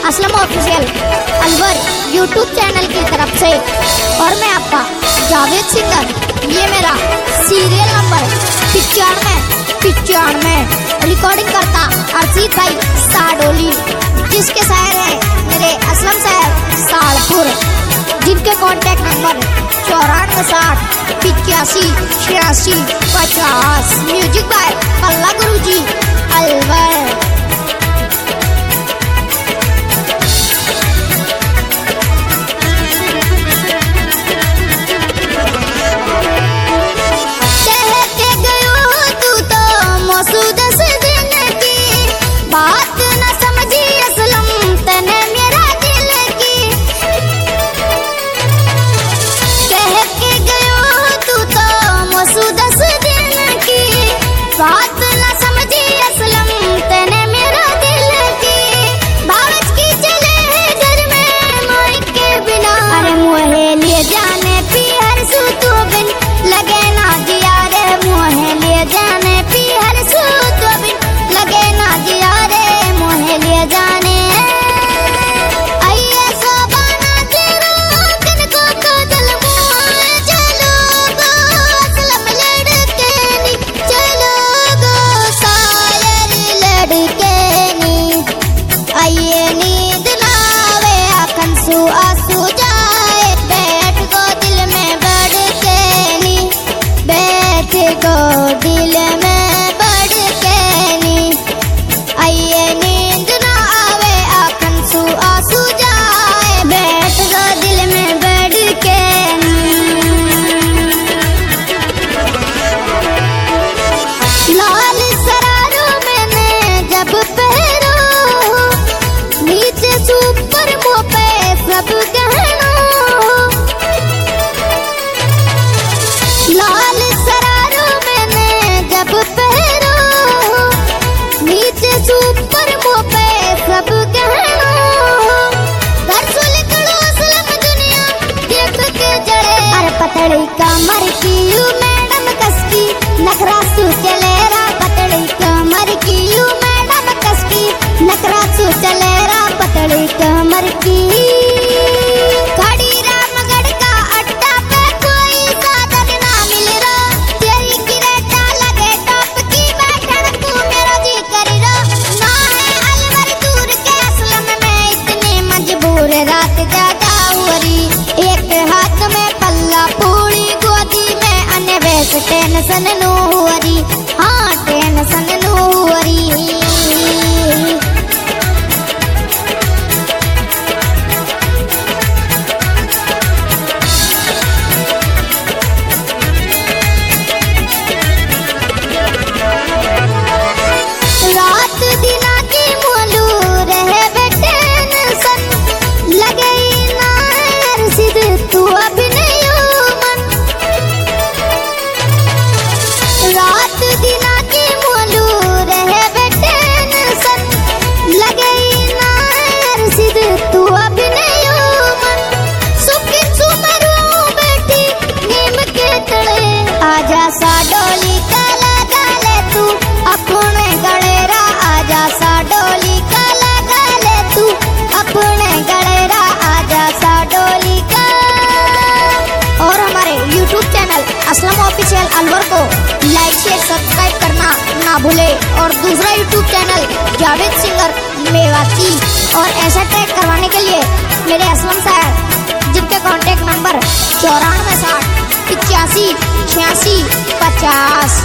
Aslam official Alwar YouTube channel की तरफ से। और मैं आपका जावेद सिंगर, ये मेरा सीरियल नंबर 95 रिकॉर्डिंग करता अर्शीद भाई साडोली, जिसके शायर हैं मेरे असलम साहब सालपुर, जिनके कॉन्टैक्ट नंबर 9460 85 86 50। म्यूजिक बाय पल्ला गुरुजी अलवर। पतड़ी कमर की यू मैडम कसकी नखरा सू चलेरा, पतड़ी कमर की यू मैडम कसकी नखरा सू चलेरा, पतड़ी कमर की। खड़ी रामगढ़ का अड्डा पे कोई साधन ना मिल रहा, तेरी किरेटा लगे टॉप की बैठन तू मेरा जी करी रो। ना है अलवर दूर के असलम में इतने मजबूर, रात ज्यादा हुरी एक हाथ में पल्ला पूरी गोदी में अनवेश टेंशन नूरी, हाँ टेंशन नूरी। असलम ऑफिशियल अलवर को लाइक शेयर सब्सक्राइब करना ना भूले। और दूसरा YouTube channel Javed singer Mewati, और ऐसा टैग करवाने के लिए मेरे असलम साहब, जिनके कॉन्टैक्ट नंबर 9460 85 86 50।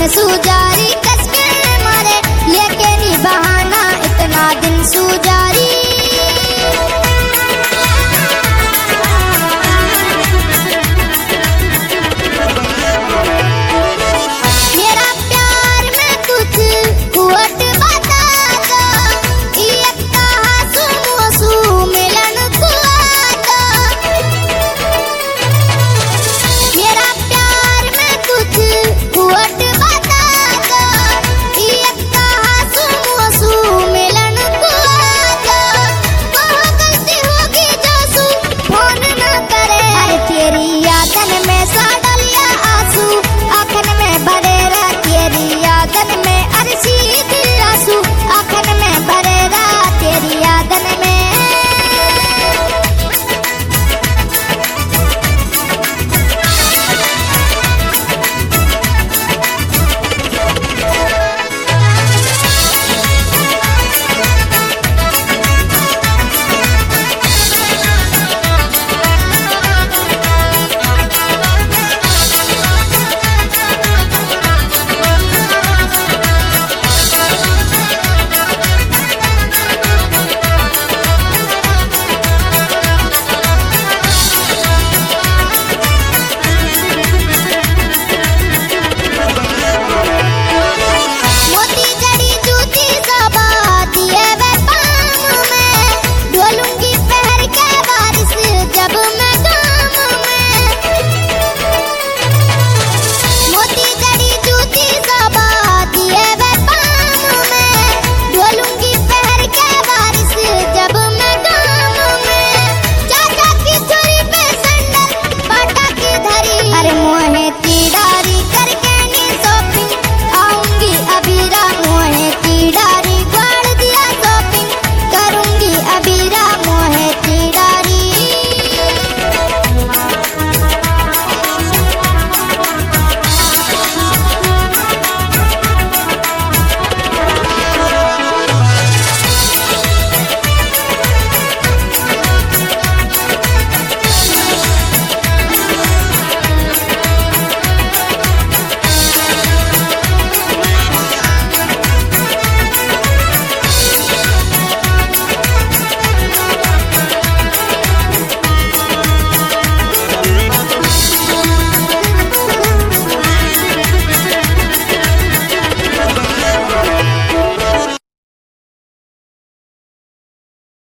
सूजाए